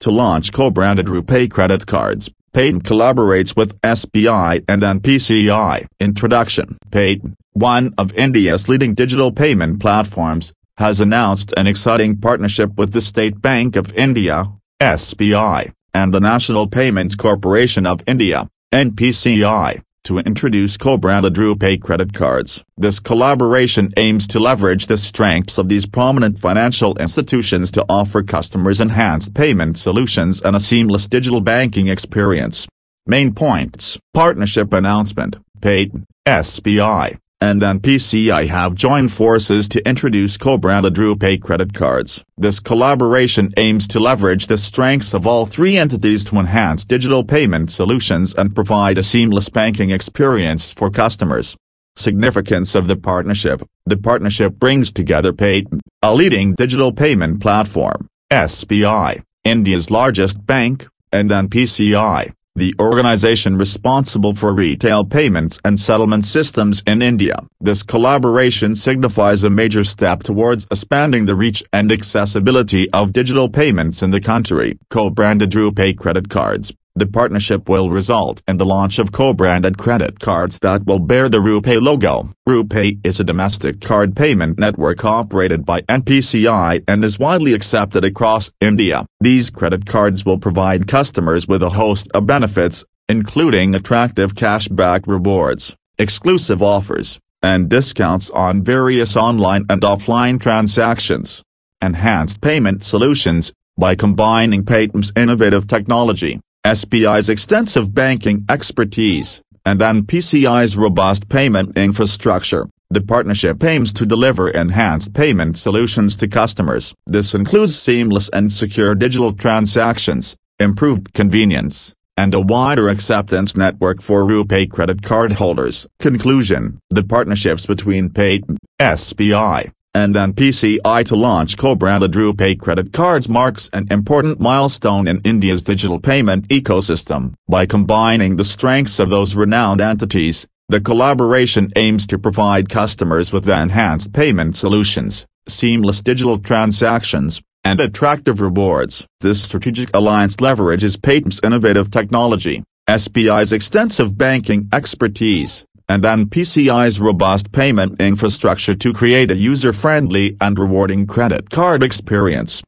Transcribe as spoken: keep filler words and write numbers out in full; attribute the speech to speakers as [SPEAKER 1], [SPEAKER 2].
[SPEAKER 1] To launch co-branded RuPay credit cards, Paytm collaborates with S B I and N P C I. Introduction. Paytm, one of India's leading digital payment platforms, has announced an exciting partnership with the State Bank of India, S B I, and the National Payments Corporation of India, N P C I, to introduce co-branded RuPay credit cards. This collaboration aims to leverage the strengths of these prominent financial institutions to offer customers enhanced payment solutions and a seamless digital banking experience. Main points. Partnership announcement. Paytm, S B I, and N P C I have joined forces to introduce co-branded RuPay credit cards. This collaboration aims to leverage the strengths of all three entities to enhance digital payment solutions and provide a seamless banking experience for customers. Significance of the partnership. The partnership brings together Paytm, a leading digital payment platform, S B I, India's largest bank, and N P C I, the organization responsible for retail payments and settlement systems in India. This collaboration signifies a major step towards expanding the reach and accessibility of digital payments in the country. Co-branded RuPay credit cards. The partnership will result in the launch of co-branded credit cards that will bear the RuPay logo. RuPay is a domestic card payment network operated by N P C I and is widely accepted across India. These credit cards will provide customers with a host of benefits, including attractive cashback rewards, exclusive offers, and discounts on various online and offline transactions. Enhanced payment solutions. By combining Paytm's innovative technology, S B I's extensive banking expertise, and N P C I's robust payment infrastructure, the partnership aims to deliver enhanced payment solutions to customers. This includes seamless and secure digital transactions, improved convenience, and a wider acceptance network for RuPay credit card holders. Conclusion. The partnerships between Paytm, S B I, and N P C I to launch co-branded RuPay credit cards marks an important milestone in India's digital payment ecosystem. By combining the strengths of those renowned entities, the collaboration aims to provide customers with enhanced payment solutions, seamless digital transactions, and attractive rewards. This strategic alliance leverages Paytm's innovative technology, S B I's extensive banking expertise, and N P C I's robust payment infrastructure to create a user-friendly and rewarding credit card experience.